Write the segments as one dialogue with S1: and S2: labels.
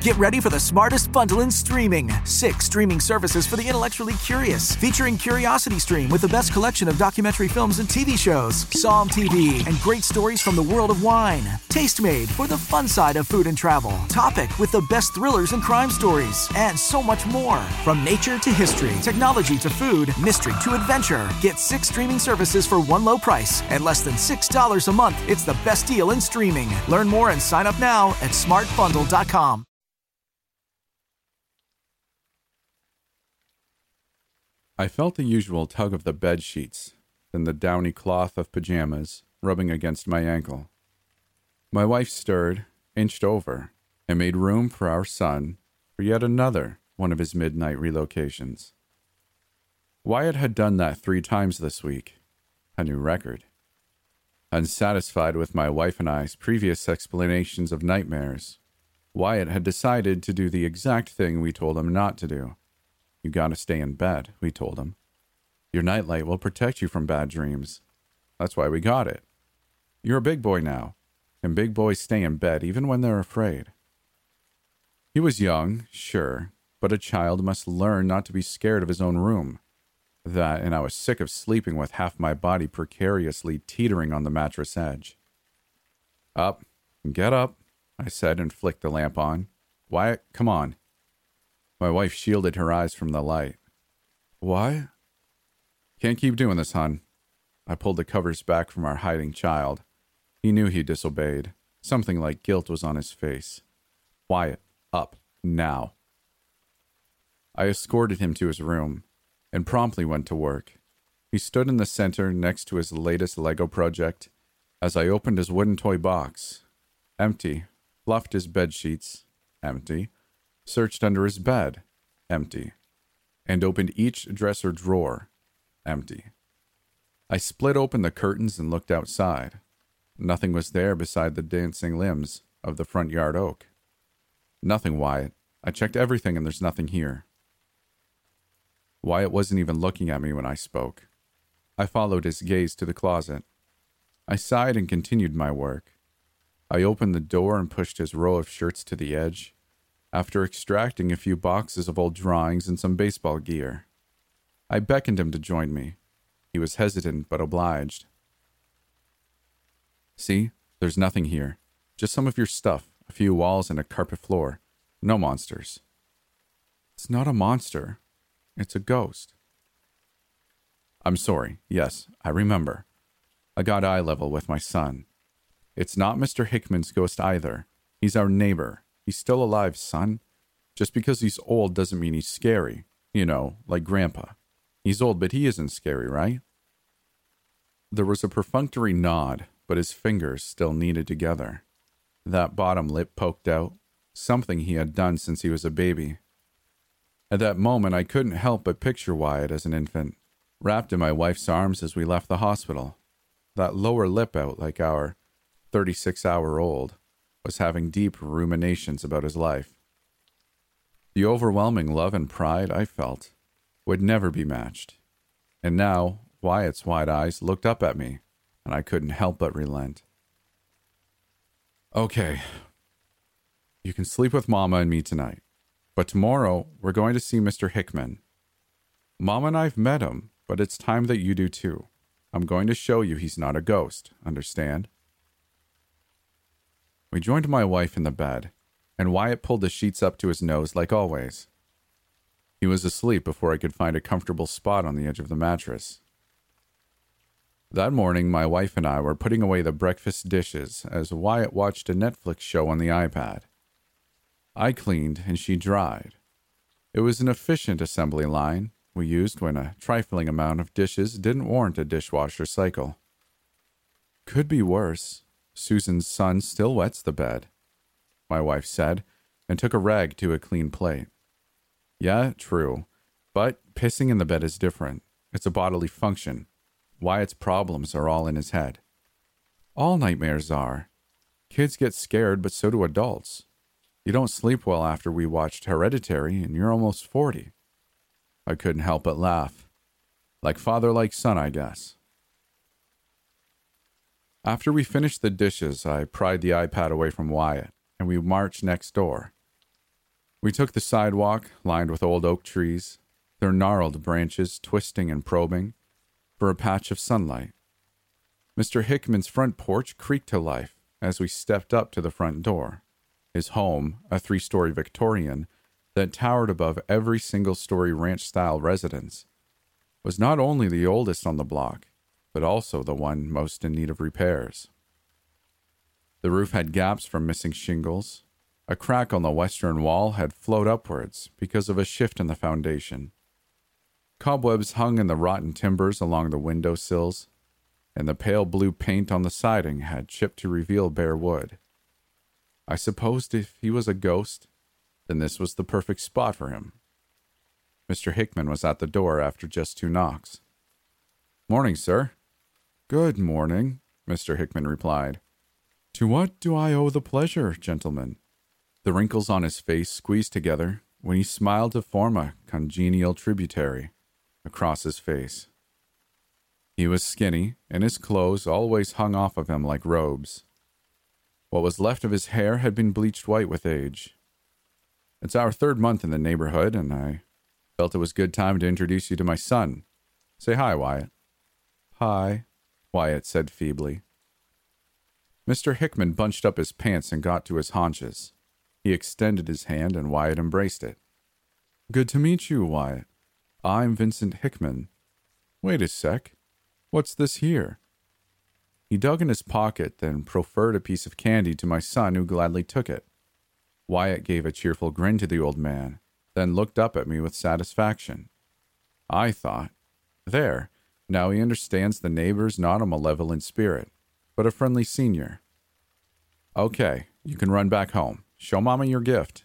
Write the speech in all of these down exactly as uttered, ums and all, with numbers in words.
S1: Get ready for the smartest bundle in streaming. Six streaming services for the intellectually curious, featuring Curiosity Stream with the best collection of documentary films and T V shows, Psalm T V, and great stories from the world of wine, Tastemade for the fun side of food and travel, Topic with the best thrillers and crime stories, and so much more. From nature to history, technology to food, mystery to adventure. Get six streaming services for one low price at less than six dollars a month. It's the best deal in streaming. Learn more and sign up now at smart bundle dot com.
S2: I felt the usual tug of the bed sheets, then the downy cloth of pajamas rubbing against my ankle. My wife stirred, inched over, and made room for our son for yet another one of his midnight relocations. Wyatt had done that three times this week, a new record. Unsatisfied with my wife and I's previous explanations of nightmares, Wyatt had decided to do the exact thing we told him not to do. You gotta stay in bed, we told him. Your nightlight will protect you from bad dreams. That's why we got it. You're a big boy now, and big boys stay in bed even when they're afraid. He was young, sure, but a child must learn not to be scared of his own room. That, and I was sick of sleeping with half my body precariously teetering on the mattress edge. Up, get up, I said and flicked the lamp on. Wyatt, come on. My wife shielded her eyes from the light. Why? Can't keep doing this, hon. I pulled the covers back from our hiding child. He knew he disobeyed. Something like guilt was on his face. Wyatt, up, now. I escorted him to his room and promptly went to work. He stood in the center next to his latest Lego project as I opened his wooden toy box. Empty. Fluffed his bed sheets. Empty. Searched under his bed, empty, and opened each dresser drawer, empty. I split open the curtains and looked outside. Nothing was there beside the dancing limbs of the front yard oak. Nothing, Wyatt. I checked everything and there's nothing here. Wyatt wasn't even looking at me when I spoke. I followed his gaze to the closet. I sighed and continued my work. I opened the door and pushed his row of shirts to the edge, after extracting a few boxes of old drawings and some baseball gear. I beckoned him to join me. He was hesitant but obliged. See, there's nothing here. Just some of your stuff, a few walls and a carpet floor. No monsters. It's not a monster. It's a ghost. I'm sorry. Yes, I remember. I got eye level with my son. It's not Mister Hickman's ghost either. He's our neighbor. He's still alive, son. Just because he's old doesn't mean he's scary. You know, like Grandpa. He's old, but he isn't scary, right? There was a perfunctory nod, but his fingers still kneaded together. That bottom lip poked out, something he had done since he was a baby. At that moment, I couldn't help but picture Wyatt as an infant, wrapped in my wife's arms as we left the hospital. That lower lip out like our thirty-six-hour-old was having deep ruminations about his life. The overwhelming love and pride I felt would never be matched. And now, Wyatt's wide eyes looked up at me, and I couldn't help but relent. Okay, you can sleep with Mama and me tonight, but tomorrow we're going to see Mister Hickman. Mama and I've met him, but it's time that you do too. I'm going to show you he's not a ghost, understand? We joined my wife in the bed, and Wyatt pulled the sheets up to his nose like always. He was asleep before I could find a comfortable spot on the edge of the mattress. That morning, my wife and I were putting away the breakfast dishes as Wyatt watched a Netflix show on the iPad. I cleaned and she dried. It was an efficient assembly line we used when a trifling amount of dishes didn't warrant a dishwasher cycle. Could be worse. Susan's son still wets the bed, my wife said, and took a rag to a clean plate. Yeah, true, but pissing in the bed is different. It's a bodily function. Wyatt's problems are all in his head. All nightmares are. Kids get scared, but so do adults. You don't sleep well after we watched Hereditary, and you're almost forty. I couldn't help but laugh. Like father, like son, I guess. After we finished the dishes, I pried the iPad away from Wyatt, and we marched next door. We took the sidewalk, lined with old oak trees, their gnarled branches twisting and probing, for a patch of sunlight. Mister Hickman's front porch creaked to life as we stepped up to the front door. His home, a three-story Victorian that towered above every single-story ranch-style residence, was not only the oldest on the block, but also the one most in need of repairs. The roof had gaps from missing shingles. A crack on the western wall had flowed upwards because of a shift in the foundation. Cobwebs hung in the rotten timbers along the window sills, and the pale blue paint on the siding had chipped to reveal bare wood. I supposed if he was a ghost, then this was the perfect spot for him. Mister Hickman was at the door after just two knocks. "Morning, sir." "Good morning," Mister Hickman replied. "To what do I owe the pleasure, gentlemen?" The wrinkles on his face squeezed together when he smiled to form a congenial tributary across his face. He was skinny, and his clothes always hung off of him like robes. What was left of his hair had been bleached white with age. "It's our third month in the neighborhood, and I felt it was good time to introduce you to my son. Say hi, Wyatt." "Hi," Wyatt said feebly. Mister Hickman bunched up his pants and got to his haunches. He extended his hand, and Wyatt embraced it. "Good to meet you, Wyatt. I'm Vincent Hickman. Wait a sec. What's this here?" He dug in his pocket, then proffered a piece of candy to my son, who gladly took it. Wyatt gave a cheerful grin to the old man, then looked up at me with satisfaction. I thought, there, now he understands the neighbor's not a malevolent spirit, but a friendly senior. "Okay, you can run back home. Show Mama your gift."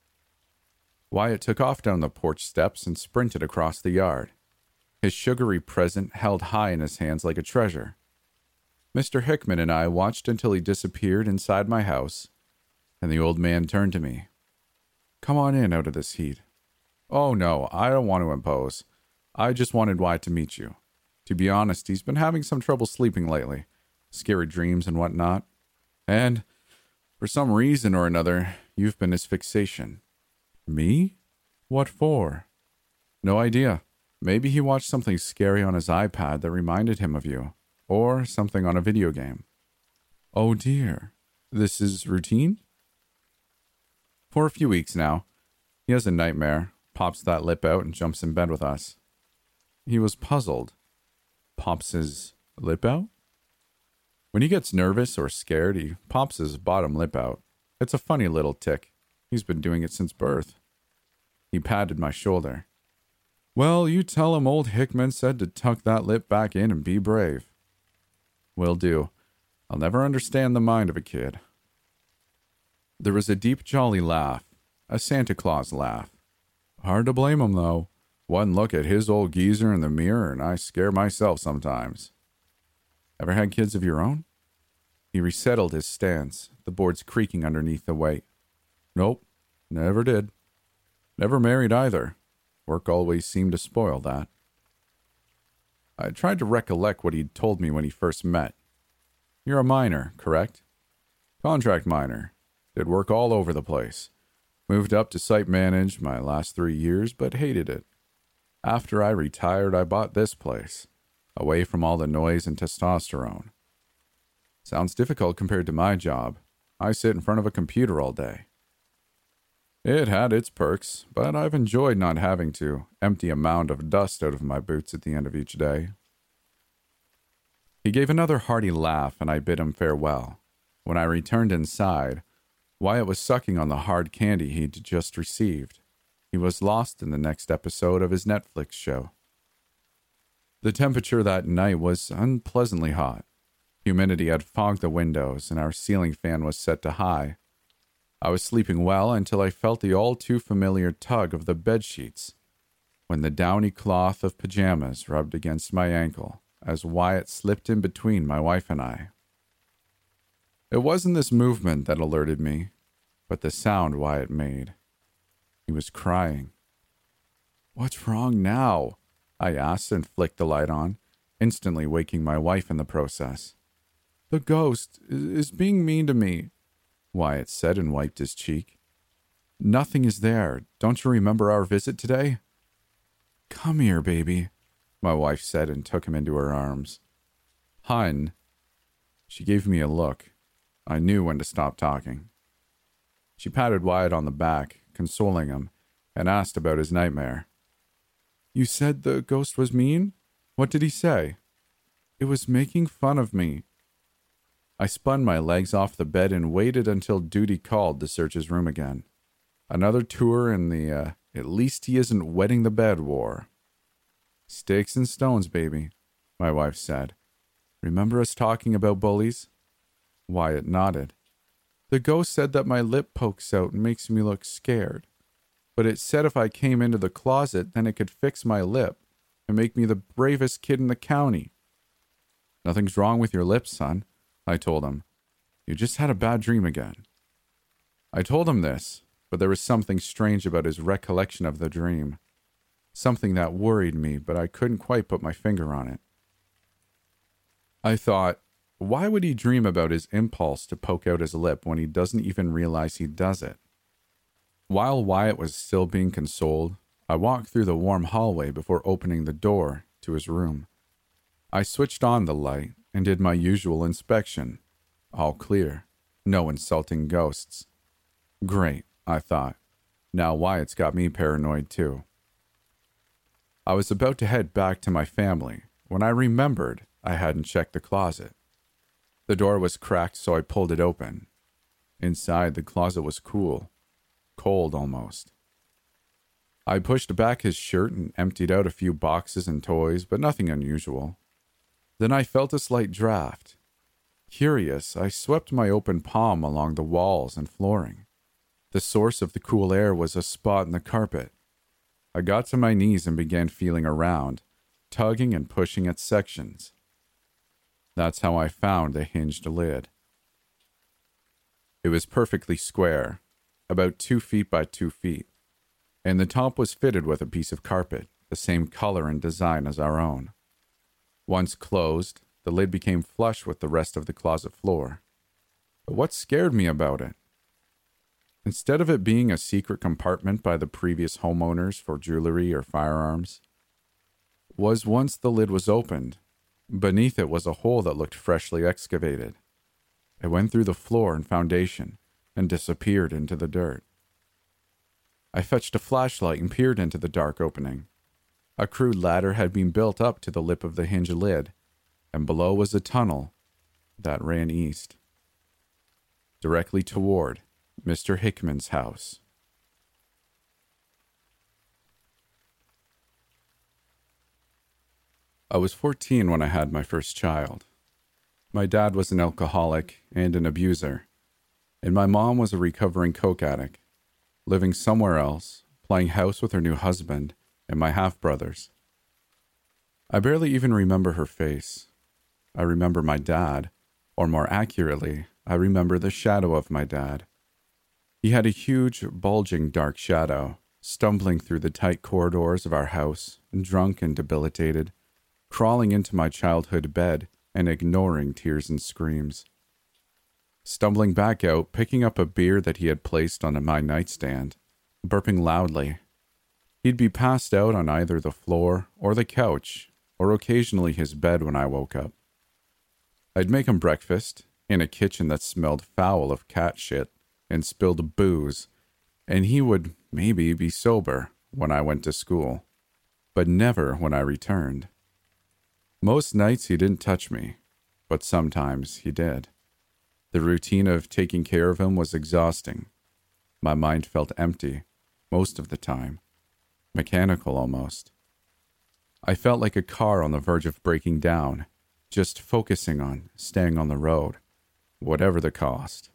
S2: Wyatt took off down the porch steps and sprinted across the yard, his sugary present held high in his hands like a treasure. Mister Hickman and I watched until he disappeared inside my house, and the old man turned to me. "Come on in out of this heat." "Oh, no, I don't want to impose. I just wanted Wyatt to meet you. To be honest, he's been having some trouble sleeping lately, scary dreams and whatnot. And, for some reason or another, you've been his fixation." "Me? What for?" "No idea. Maybe he watched something scary on his iPad that reminded him of you, or something on a video game." "Oh dear. This is routine?" "For a few weeks now. He has a nightmare, pops that lip out, and jumps in bed with us." He was puzzled. "Pops his lip out?" "When he gets nervous or scared, he pops his bottom lip out. It's a funny little tick. He's been doing it since birth." He patted my shoulder. "Well, you tell him old Hickman said to tuck that lip back in and be brave." "Will do. I'll never understand the mind of a kid." There was a deep, jolly laugh, a Santa Claus laugh. Hard to blame him, though. One look at his old geezer in the mirror, and I scare myself sometimes. "Ever had kids of your own?" He resettled his stance, the boards creaking underneath the weight. "Nope, never did. Never married either. Work always seemed to spoil that." I tried to recollect what he'd told me when he first met. "You're a miner, correct?" "Contract miner. Did work all over the place. Moved up to site manage my last three years, but hated it. After I retired, I bought this place, away from all the noise and testosterone. Sounds difficult compared to my job. I sit in front of a computer all day." "It had its perks, but I've enjoyed not having to empty a mound of dust out of my boots at the end of each day." He gave another hearty laugh, and I bid him farewell. When I returned inside, Wyatt was sucking on the hard candy he'd just received. He was lost in the next episode of his Netflix show. The temperature that night was unpleasantly hot. Humidity had fogged the windows, and our ceiling fan was set to high. I was sleeping well until I felt the all-too-familiar tug of the bedsheets, when the downy cloth of pajamas rubbed against my ankle as Wyatt slipped in between my wife and I. It wasn't this movement that alerted me, but the sound Wyatt made. He was crying. "What's wrong now?" I asked and flicked the light on, instantly waking my wife in the process. "The ghost is being mean to me," Wyatt said and wiped his cheek. Nothing is there. Don't you remember our visit today? Come here, baby, my wife said and took him into her arms. Hun. She gave me a look. I knew when to stop talking. She patted Wyatt on the back, consoling him, and asked about his nightmare. You said the ghost was mean? What did he say? It was making fun of me. I spun my legs off the bed and waited until duty called to search his room again. Another tour in the, uh, at least he isn't wetting the bed war. Sticks and stones, baby, my wife said. Remember us talking about bullies? Wyatt nodded. The ghost said that my lip pokes out and makes me look scared. But it said if I came into the closet, then it could fix my lip and make me the bravest kid in the county. Nothing's wrong with your lips, son, I told him. You just had a bad dream again. I told him this, but there was something strange about his recollection of the dream. Something that worried me, but I couldn't quite put my finger on it. I thought, why would he dream about his impulse to poke out his lip when he doesn't even realize he does it? While Wyatt was still being consoled, I walked through the warm hallway before opening the door to his room. I switched on the light and did my usual inspection. All clear. No insulting ghosts. Great, I thought. Now Wyatt's got me paranoid too. I was about to head back to my family when I remembered I hadn't checked the closet. The door was cracked, so I pulled it open. Inside, the closet was cool. Cold almost. I pushed back his shirt and emptied out a few boxes and toys, but nothing unusual. Then I felt a slight draft. Curious, I swept my open palm along the walls and flooring. The source of the cool air was a spot in the carpet. I got to my knees and began feeling around, tugging and pushing at sections. That's how I found the hinged lid. It was perfectly square, about two feet by two feet, and the top was fitted with a piece of carpet, the same color and design as our own. Once closed, the lid became flush with the rest of the closet floor. But what scared me about it? Instead of it being a secret compartment by the previous homeowners for jewelry or firearms, was once the lid was opened, beneath it was a hole that looked freshly excavated. It went through the floor and foundation and disappeared into the dirt. I fetched a flashlight and peered into the dark opening. A crude ladder had been built up to the lip of the hinged lid, and below was a tunnel that ran east, directly toward Mister Hickman's house. I was fourteen when I had my first child. My dad was an alcoholic and an abuser, and my mom was a recovering coke addict, living somewhere else, playing house with her new husband and my half-brothers. I barely even remember her face. I remember my dad, or more accurately, I remember the shadow of my dad. He had a huge, bulging dark shadow, stumbling through the tight corridors of our house, drunk and debilitated, crawling into my childhood bed and ignoring tears and screams. Stumbling back out, picking up a beer that he had placed on my nightstand, burping loudly. He'd be passed out on either the floor or the couch, or occasionally his bed when I woke up. I'd make him breakfast, in a kitchen that smelled foul of cat shit and spilled booze, and he would maybe be sober when I went to school, but never when I returned. Most nights he didn't touch me, but sometimes he did. The routine of taking care of him was exhausting. My mind felt empty, most of the time. Mechanical almost. I felt like a car on the verge of breaking down, just focusing on staying on the road, whatever the cost.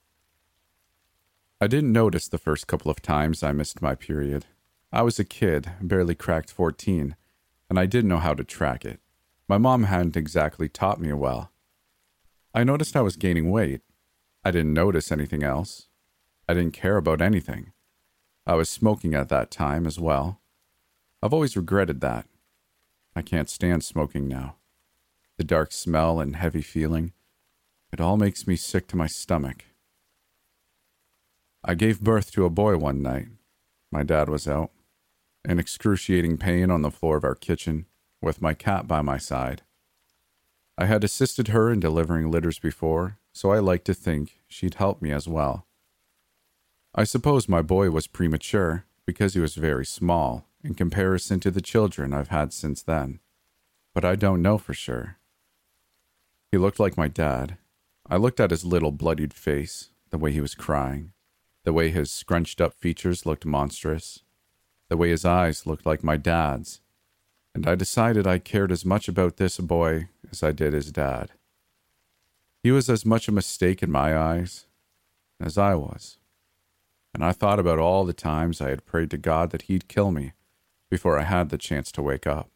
S2: I didn't notice the first couple of times I missed my period. I was a kid, barely cracked fourteen, and I didn't know how to track it. My mom hadn't exactly taught me well. I noticed I was gaining weight. I didn't notice anything else. I didn't care about anything. I was smoking at that time as well. I've always regretted that. I can't stand smoking now. The dark smell and heavy feeling, it all makes me sick to my stomach. I gave birth to a boy one night. My dad was out, in excruciating pain on the floor of our kitchen, with my cat by my side. I had assisted her in delivering litters before, so I like to think she'd help me as well. I suppose my boy was premature because he was very small in comparison to the children I've had since then, but I don't know for sure. He looked like my dad. I looked at his little bloodied face, the way he was crying, the way his scrunched up features looked monstrous, the way his eyes looked like my dad's, and I decided I cared as much about this boy as I did his dad. He was as much a mistake in my eyes as I was, and I thought about all the times I had prayed to God that he'd kill me before I had the chance to wake up.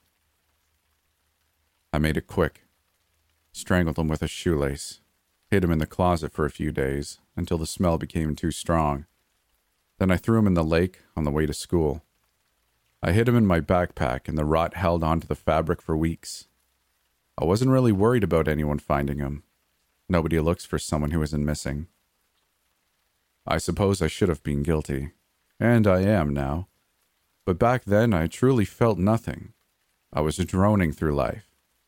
S2: I made it quick, strangled him with a shoelace, hid him in the closet for a few days until the smell became too strong. Then I threw him in the lake on the way to school. I hid him in my backpack and the rot held onto the fabric for weeks. I wasn't really worried about anyone finding him. Nobody looks for someone who isn't missing. I suppose I should have been guilty, and I am now. But back then I truly felt nothing. I was droning through life.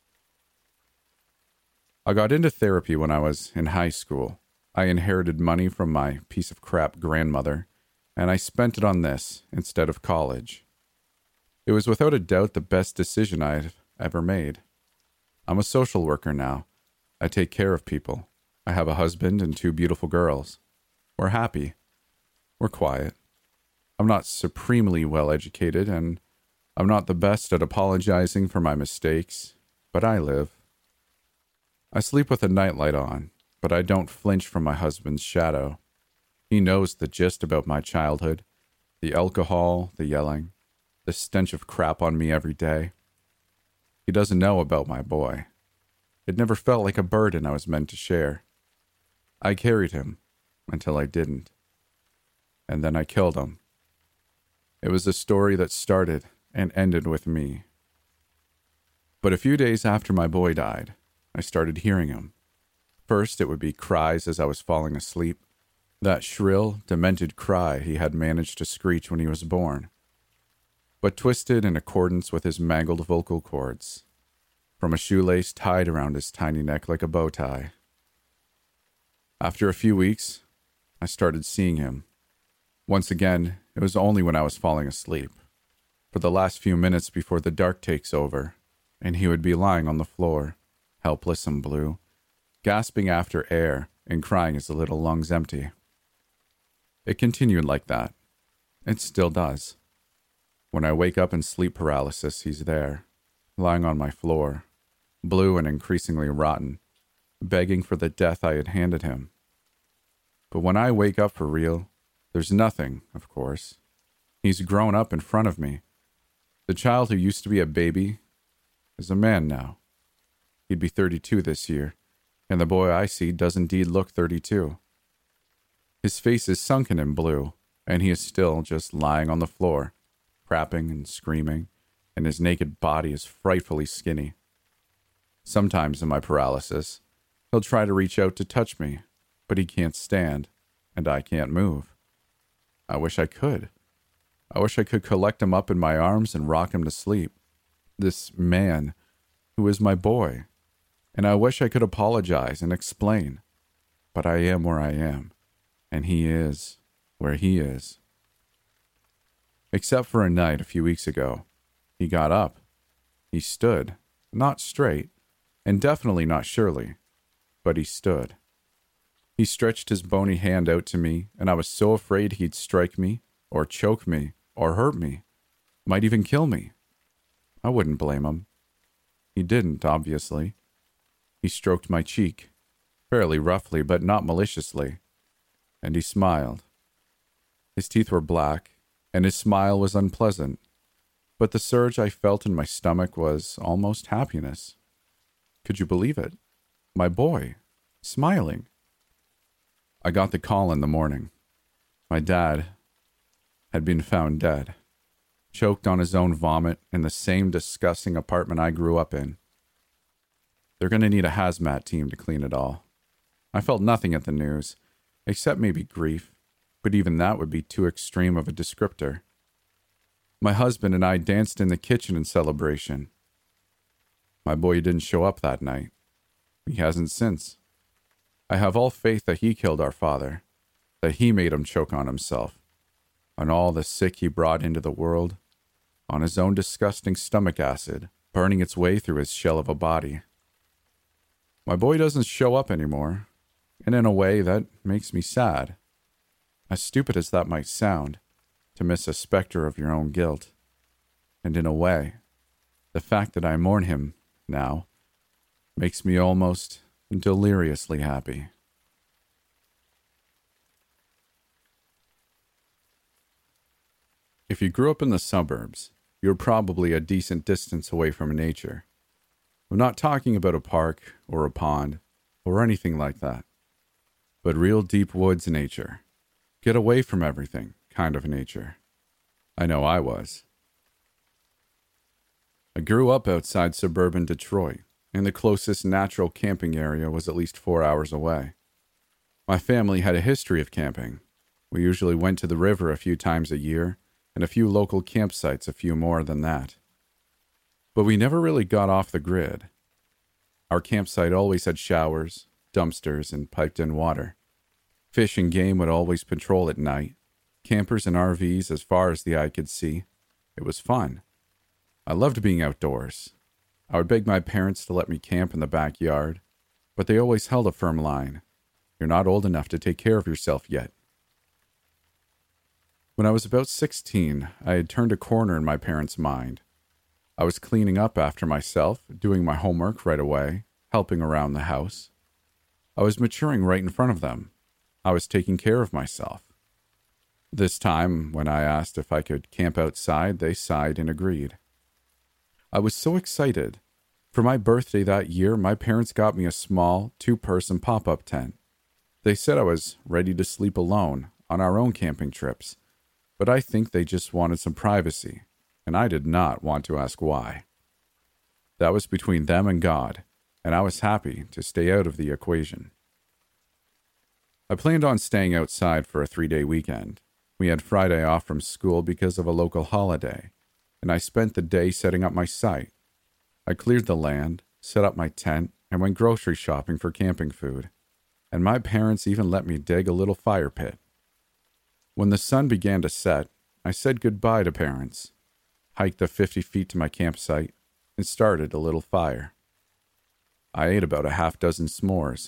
S2: I got into therapy when I was in high school. I inherited money from my piece of crap grandmother, and I spent it on this instead of college. It was without a doubt the best decision I've ever made. I'm a social worker now. I take care of people. I have a husband and two beautiful girls. We're happy. We're quiet. I'm not supremely well educated, and I'm not the best at apologizing for my mistakes, but I live. I sleep with a nightlight on, but I don't flinch from my husband's shadow. He knows the gist about my childhood, the alcohol, the yelling, the stench of crap on me every day. He doesn't know about my boy. It never felt like a burden I was meant to share. I carried him until I didn't. And then I killed him. It was a story that started and ended with me. But a few days after my boy died, I started hearing him. First, it would be cries as I was falling asleep, that shrill, demented cry he had managed to screech when he was born, but twisted in accordance with his mangled vocal cords, from a shoelace tied around his tiny neck like a bow tie. After a few weeks, I started seeing him. Once again, it was only when I was falling asleep, for the last few minutes before the dark takes over, and he would be lying on the floor, helpless and blue, gasping after air and crying his little lungs empty. It continued like that. It still does. When I wake up in sleep paralysis, he's there, lying on my floor, blue and increasingly rotten, begging for the death I had handed him. But when I wake up for real, there's nothing, of course. He's grown up in front of me. The child who used to be a baby is a man now. He'd be thirty-two this year, and the boy I see does indeed look thirty-two. His face is sunken in blue, and he is still just lying on the floor, crapping and screaming, and his naked body is frightfully skinny. Sometimes in my paralysis, he'll try to reach out to touch me, but he can't stand, and I can't move. I wish I could. I wish I could collect him up in my arms and rock him to sleep. This man who is my boy. And I wish I could apologize and explain. But I am where I am, and he is where he is. Except for a night a few weeks ago, he got up. He stood, not straight, and definitely not surely, but he stood. He stretched his bony hand out to me, and I was so afraid he'd strike me, or choke me, or hurt me, might even kill me. I wouldn't blame him. He didn't, obviously. He stroked my cheek, fairly roughly, but not maliciously, and he smiled. His teeth were black, and his smile was unpleasant, but the surge I felt in my stomach was almost happiness. Could you believe it? My boy, smiling. I got the call in the morning. My dad had been found dead, choked on his own vomit in the same disgusting apartment I grew up in. They're going to need a hazmat team to clean it all. I felt nothing at the news, except maybe grief, but even that would be too extreme of a descriptor. My husband and I danced in the kitchen in celebration. My boy didn't show up that night. He hasn't since. I have all faith that he killed our father, that he made him choke on himself, on all the sick he brought into the world, on his own disgusting stomach acid burning its way through his shell of a body. My boy doesn't show up anymore, and in a way that makes me sad. As stupid as that might sound, to miss a specter of your own guilt. And in a way, the fact that I mourn him now makes me almost deliriously happy. If you grew up in the suburbs, you're probably a decent distance away from nature. I'm not talking about a park or a pond or anything like that, but real deep woods nature. Get away from everything kind of nature. I know I was. I grew up outside suburban Detroit, and the closest natural camping area was at least four hours away. My family had a history of camping. We usually went to the river a few times a year, and a few local campsites a few more than that. But we never really got off the grid. Our campsite always had showers, dumpsters, and piped-in water. Fish and game would always patrol at night, campers and R Vs as far as the eye could see. It was fun. I loved being outdoors. I would beg my parents to let me camp in the backyard, but they always held a firm line. You're not old enough to take care of yourself yet. When I was about sixteen, I had turned a corner in my parents' mind. I was cleaning up after myself, doing my homework right away, helping around the house. I was maturing right in front of them. I was taking care of myself. This time, when I asked if I could camp outside, they sighed and agreed. I was so excited. For my birthday that year, my parents got me a small, two-person pop-up tent. They said I was ready to sleep alone on our own camping trips, but I think they just wanted some privacy, and I did not want to ask why. That was between them and God, and I was happy to stay out of the equation. I planned on staying outside for a three-day weekend. We had Friday off from school because of a local holiday, and I spent the day setting up my site. I cleared the land, set up my tent, and went grocery shopping for camping food, and my parents even let me dig a little fire pit. When the sun began to set, I said goodbye to parents, hiked the fifty feet to my campsite, and started a little fire. I ate about a half dozen s'mores.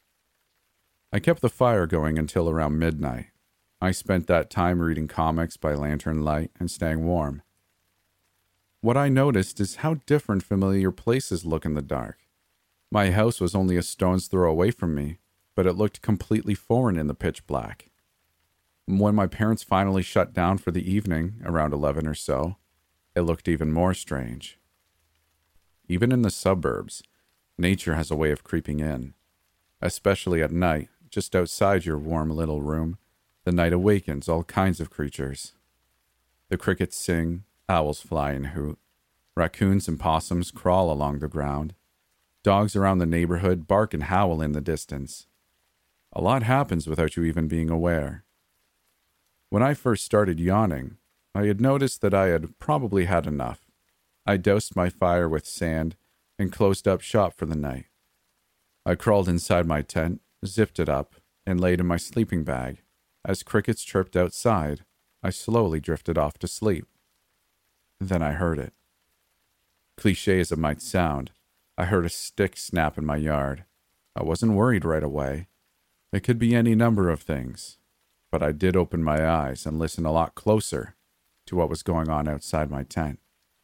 S2: I kept the fire going until around midnight. I spent that time reading comics by lantern light and staying warm. What I noticed is how different familiar places look in the dark. My house was only a stone's throw away from me, but it looked completely foreign in the pitch black. When my parents finally shut down for the evening, around eleven or so, it looked even more strange. Even in the suburbs, nature has a way of creeping in. Especially at night, just outside your warm little room, the night awakens all kinds of creatures. The crickets sing, owls fly and hoot, raccoons and possums crawl along the ground, dogs around the neighborhood bark and howl in the distance. A lot happens without you even being aware. When I first started yawning, I had noticed that I had probably had enough. I doused my fire with sand and closed up shop for the night. I crawled inside my tent, zipped it up, and laid in my sleeping bag. As crickets chirped outside, I slowly drifted off to sleep. Then I heard it. Cliché as it might sound, I heard a stick snap in my yard. I wasn't worried right away. It could be any number of things, but I did open my eyes and listen a lot closer to what was going on outside my tent.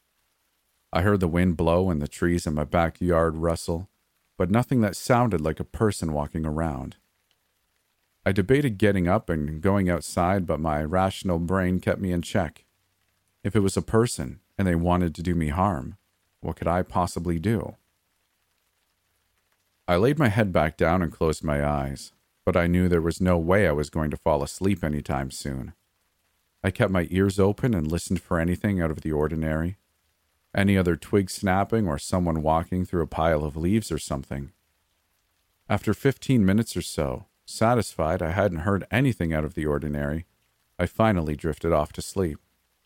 S2: I heard the wind blow and the trees in my backyard rustle, but nothing that sounded like a person walking around. I debated getting up and going outside, but my rational brain kept me in check. If it was a person and they wanted to do me harm, what could I possibly do? I laid my head back down and closed my eyes, but I knew there was no way I was going to fall asleep anytime soon. I kept my ears open and listened for anything out of the ordinary. Any other twig snapping or someone walking through a pile of leaves or something. After fifteen minutes or so, Satisfied I hadn't heard anything out of the ordinary, I finally drifted off to sleep.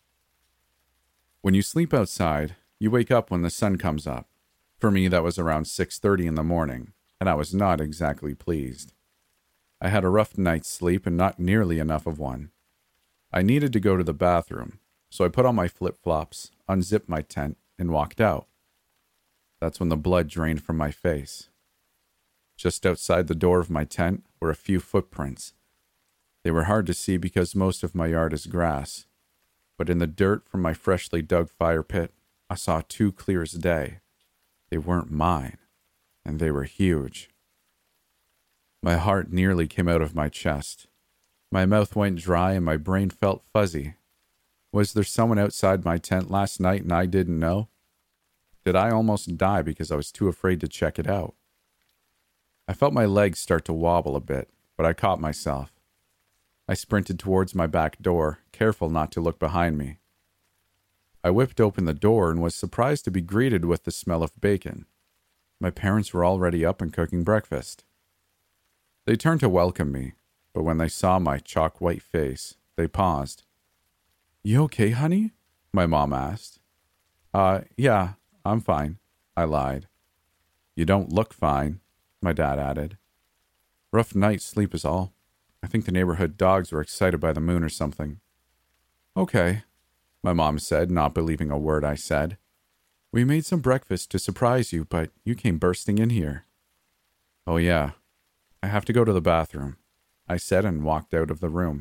S2: When you sleep outside, you wake up when the sun comes up. For me, that was around six thirty in the morning, and I was not exactly pleased. I had a rough night's sleep and not nearly enough of one. I needed to go to the bathroom, so I put on my flip-flops, unzipped my tent, and walked out. That's when the blood drained from my face. Just outside the door of my tent were a few footprints. They were hard to see because most of my yard is grass, but in the dirt from my freshly dug fire pit, I saw two clear as day. They weren't mine, and they were huge. My heart nearly came out of my chest. My mouth went dry and my brain felt fuzzy. Was there someone outside my tent last night and I didn't know? Did I almost die because I was too afraid to check it out? I felt my legs start to wobble a bit, but I caught myself. I sprinted towards my back door, careful not to look behind me. I whipped open the door and was surprised to be greeted with the smell of bacon. My parents were already up and cooking breakfast. They turned to welcome me, but when they saw my chalk-white face, they paused. "You okay, honey?" my mom asked. Uh, yeah, I'm fine," I lied. "You don't look fine," my dad added. "Rough night's sleep is all. I think the neighborhood dogs were excited by the moon or something." "Okay," my mom said, not believing a word I said. "We made some breakfast to surprise you, but you came bursting in here." "Oh yeah, I have to go to the bathroom," I said and walked out of the room.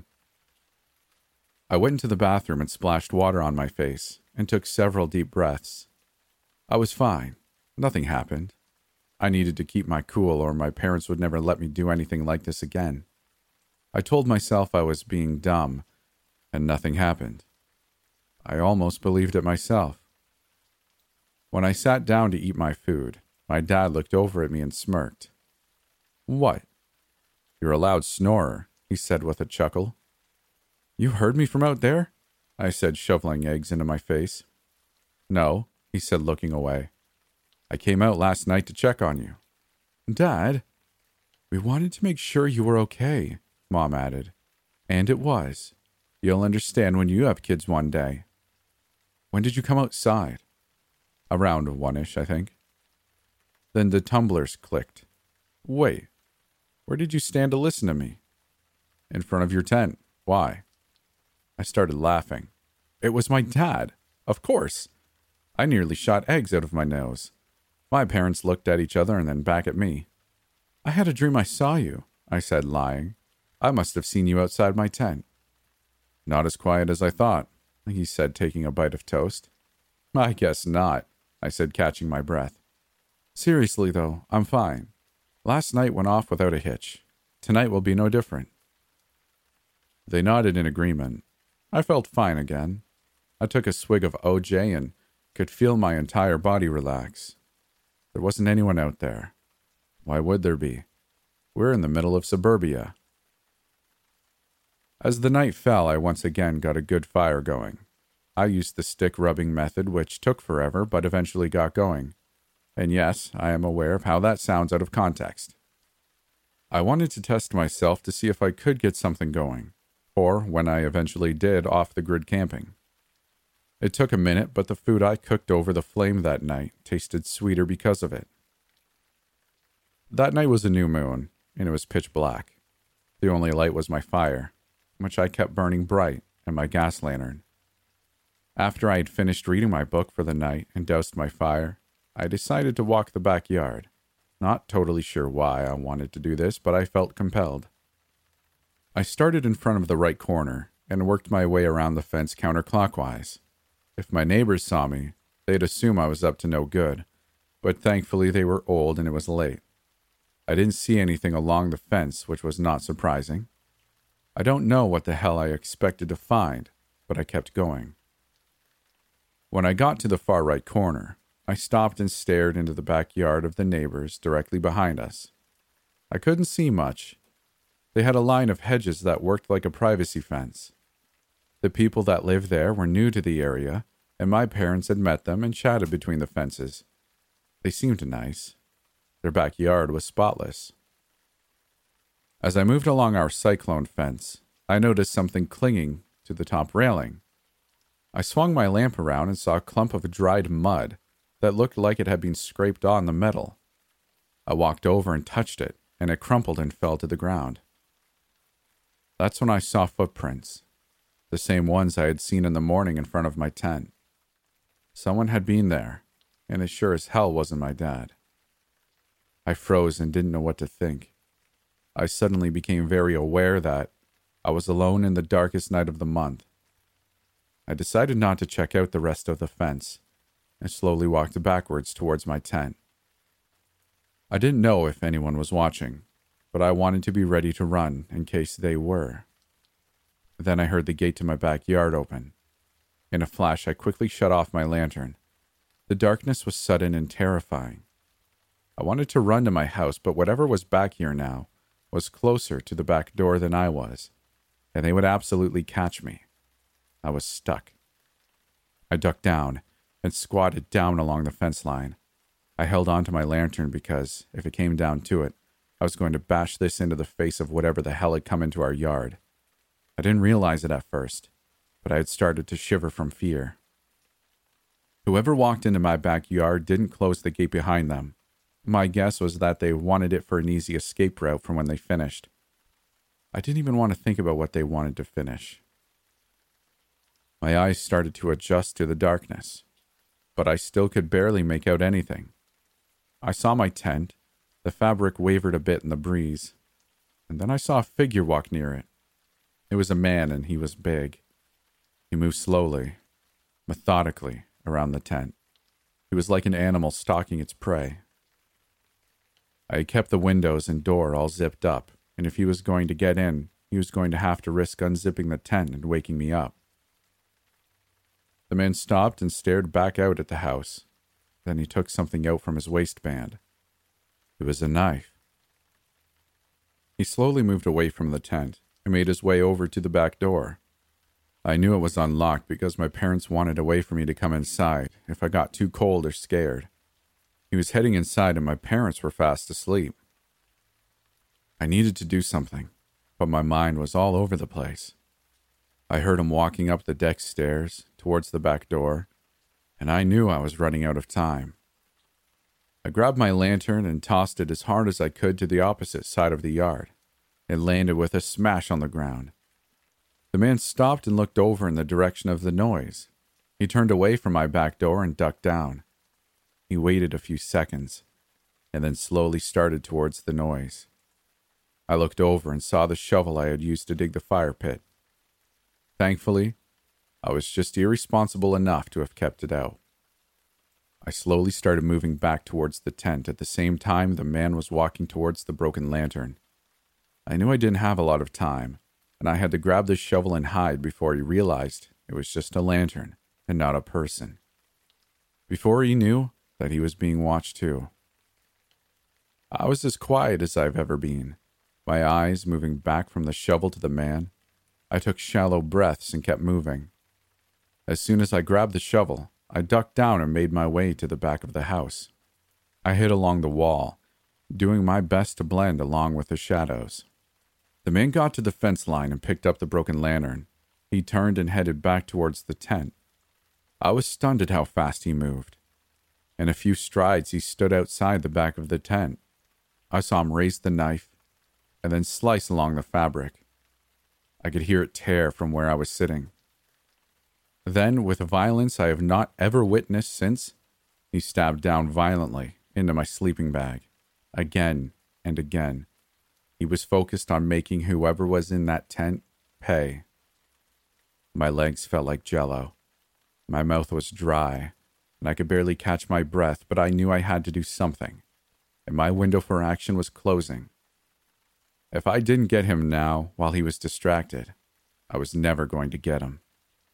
S2: I went into the bathroom and splashed water on my face and took several deep breaths. I was fine. Nothing happened. I needed to keep my cool or my parents would never let me do anything like this again. I told myself I was being dumb, and nothing happened. I almost believed it myself. When I sat down to eat my food, my dad looked over at me and smirked. "What?" "You're a loud snorer," he said with a chuckle. "You heard me from out there?" I said, shoveling eggs into my face. "No," he said, looking away. "I came out last night to check on you." "Dad?" "We wanted to make sure you were okay," Mom added. "And it was. You'll understand when you have kids one day." "When did you come outside?" "Around one-ish, I think." Then the tumblers clicked. "Wait, where did you stand to listen to me?" "In front of your tent. Why?" I started laughing. It was my dad. Of course. I nearly shot eggs out of my nose. My parents looked at each other and then back at me. "I had a dream I saw you," I said, lying. "I must have seen you outside my tent." "Not as quiet as I thought," he said, taking a bite of toast. "I guess not," I said, catching my breath. "Seriously, though, I'm fine. Last night went off without a hitch. Tonight will be no different." They nodded in agreement. I felt fine again. I took a swig of O J and could feel my entire body relax. There wasn't anyone out there. Why would there be? We're in the middle of suburbia. As the night fell, I once again got a good fire going. I used the stick rubbing method, which took forever, but eventually got going. And yes, I am aware of how that sounds out of context. I wanted to test myself to see if I could get something going, or, when I eventually did, off-the-grid camping. It took a minute, but the food I cooked over the flame that night tasted sweeter because of it. That night was a new moon, and it was pitch black. The only light was my fire, which I kept burning bright, and my gas lantern. After I had finished reading my book for the night and doused my fire, I decided to walk the backyard. Not totally sure why I wanted to do this, but I felt compelled. I started in front of the right corner and worked my way around the fence counterclockwise. If my neighbors saw me, they'd assume I was up to no good, but thankfully they were old and it was late. I didn't see anything along the fence, which was not surprising. I don't know what the hell I expected to find, but I kept going. When I got to the far right corner, I stopped and stared into the backyard of the neighbors directly behind us. I couldn't see much. They had a line of hedges that worked like a privacy fence. The people that lived there were new to the area, and my parents had met them and chatted between the fences. They seemed nice. Their backyard was spotless. As I moved along our cyclone fence, I noticed something clinging to the top railing. I swung my lamp around and saw a clump of dried mud that looked like it had been scraped on the metal. I walked over and touched it, and it crumpled and fell to the ground. That's when I saw footprints, the same ones I had seen in the morning in front of my tent. Someone had been there, and it sure as hell wasn't my dad. I froze and didn't know what to think. I suddenly became very aware that I was alone in the darkest night of the month. I decided not to check out the rest of the fence and slowly walked backwards towards my tent. I didn't know if anyone was watching, but I wanted to be ready to run in case they were. Then I heard the gate to my backyard open. In a flash, I quickly shut off my lantern. The darkness was sudden and terrifying. I wanted to run to my house, but whatever was back here now was closer to the back door than I was, and they would absolutely catch me. I was stuck. I ducked down and squatted down along the fence line. I held on to my lantern because, if it came down to it, I was going to bash this into the face of whatever the hell had come into our yard. I didn't realize it at first, but I had started to shiver from fear. Whoever walked into my backyard didn't close the gate behind them. My guess was that they wanted it for an easy escape route from when they finished. I didn't even want to think about what they wanted to finish. My eyes started to adjust to the darkness, but I still could barely make out anything. I saw my tent. The fabric wavered a bit in the breeze, and then I saw a figure walk near it. It was a man, and he was big. He moved slowly, methodically, around the tent. He was like an animal stalking its prey. I had kept the windows and door all zipped up, and if he was going to get in, he was going to have to risk unzipping the tent and waking me up. The man stopped and stared back out at the house. Then he took something out from his waistband. It was a knife. He slowly moved away from the tent and made his way over to the back door. I knew it was unlocked because my parents wanted a way for me to come inside if I got too cold or scared. He was heading inside and my parents were fast asleep. I needed to do something, but my mind was all over the place. I heard him walking up the deck stairs towards the back door, and I knew I was running out of time. I grabbed my lantern and tossed it as hard as I could to the opposite side of the yard. It landed with a smash on the ground. The man stopped and looked over in the direction of the noise. He turned away from my back door and ducked down. He waited a few seconds, and then slowly started towards the noise. I looked over and saw the shovel I had used to dig the fire pit. Thankfully, I was just irresponsible enough to have kept it out. I slowly started moving back towards the tent at the same time the man was walking towards the broken lantern. I knew I didn't have a lot of time, and I had to grab the shovel and hide before he realized it was just a lantern and not a person. Before he knew that he was being watched too. I was as quiet as I've ever been, my eyes moving back from the shovel to the man. I took shallow breaths and kept moving. As soon as I grabbed the shovel, I ducked down and made my way to the back of the house. I hid along the wall, doing my best to blend along with the shadows. The man got to the fence line and picked up the broken lantern. He turned and headed back towards the tent. I was stunned at how fast he moved. In a few strides, he stood outside the back of the tent. I saw him raise the knife and then slice along the fabric. I could hear it tear from where I was sitting. Then, with a violence I have not ever witnessed since, he stabbed down violently into my sleeping bag, again and again. He was focused on making whoever was in that tent pay. My legs felt like jello. My mouth was dry, and I could barely catch my breath, but I knew I had to do something, and my window for action was closing. If I didn't get him now while he was distracted, I was never going to get him.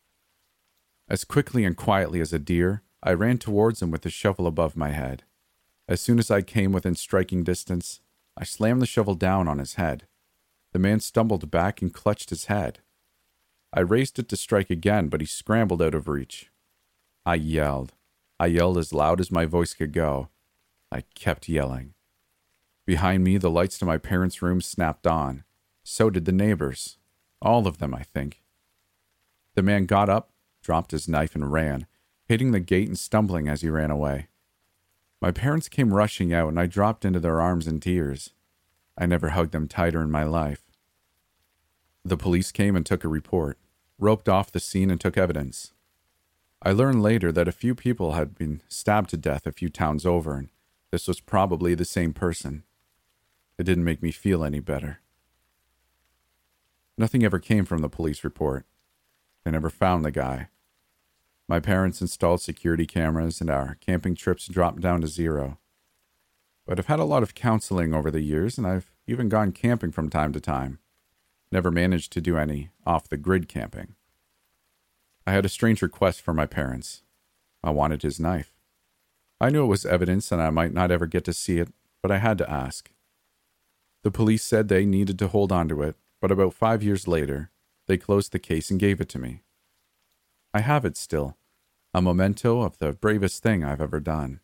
S2: As quickly and quietly as a deer, I ran towards him with the shovel above my head. As soon as I came within striking distance, I slammed the shovel down on his head. The man stumbled back and clutched his head. I raised it to strike again, but he scrambled out of reach. I yelled. I yelled as loud as my voice could go. I kept yelling. Behind me, the lights to my parents' room snapped on. So did the neighbors. All of them, I think. The man got up, dropped his knife, and ran, hitting the gate and stumbling as he ran away. My parents came rushing out, and I dropped into their arms in tears. I never hugged them tighter in my life. The police came and took a report, roped off the scene, and took evidence. I learned later that a few people had been stabbed to death a few towns over, and this was probably the same person. It didn't make me feel any better. Nothing ever came from the police report. They never found the guy. My parents installed security cameras, and our camping trips dropped down to zero. But I've had a lot of counseling over the years, and I've even gone camping from time to time. Never managed to do any off-the-grid camping. I had a strange request from my parents. I wanted his knife. I knew it was evidence and I might not ever get to see it, but I had to ask. The police said they needed to hold on to it, but about five years later, they closed the case and gave it to me. I have it still, a memento of the bravest thing I've ever done.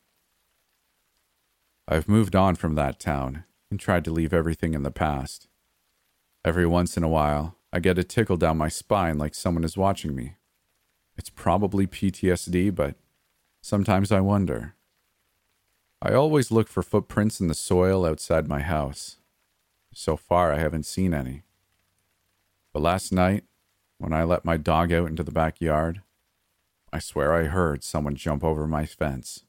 S2: I've moved on from that town and tried to leave everything in the past. Every once in a while, I get a tickle down my spine like someone is watching me. It's probably P T S D, but sometimes I wonder. I always look for footprints in the soil outside my house. So far, I haven't seen any. But last night, when I let my dog out into the backyard, I swear I heard someone jump over my fence.